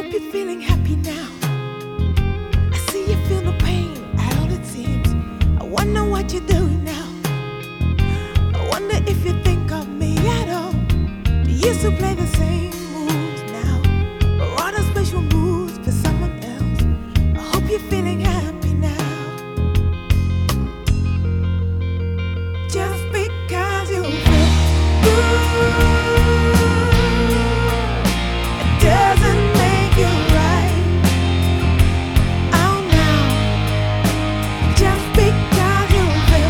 hope you're feeling happy now. I see you feel no pain at all it seems. I wonder what you're doing now. I wonder if you think of me at all. Do you still play the same moves now? Or are those special moves for someone else? I hope you're feeling happy now. Just because you feel good doesn't make you right. Oh no. Just because you feel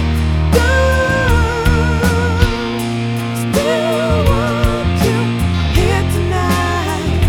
good, still want you here tonight.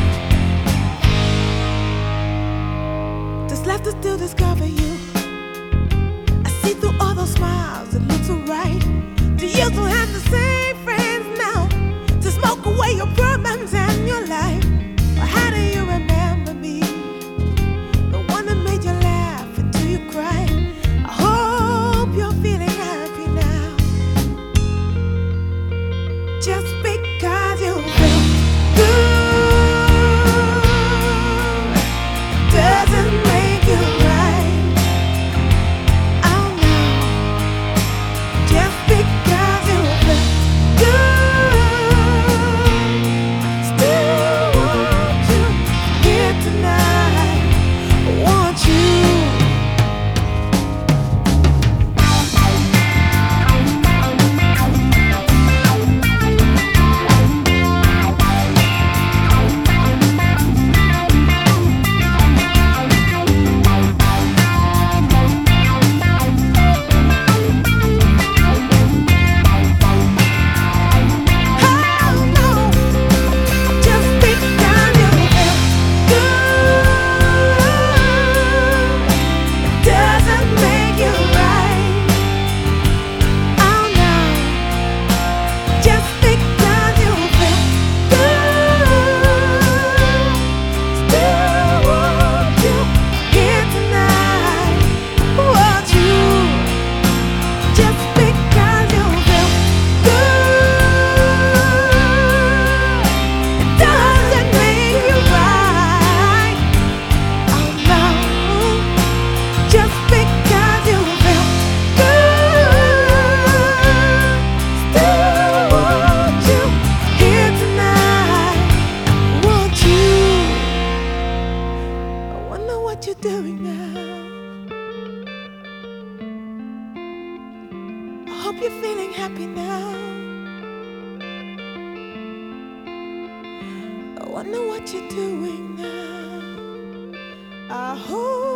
There's left to still discover you. I see through all those smiles, it looks alright. Do you still have the same friends now to smoke away your problems and your life? Or how do you remember me? The one that made you laugh until you cried. I hope you're feeling happy now. Just because you feel good doesn't make you right. Oh no. Just because you feel good, still want you here tonight. I want you. What you're doing now. I hope you're feeling happy now. I wonder what you're doing now. I hope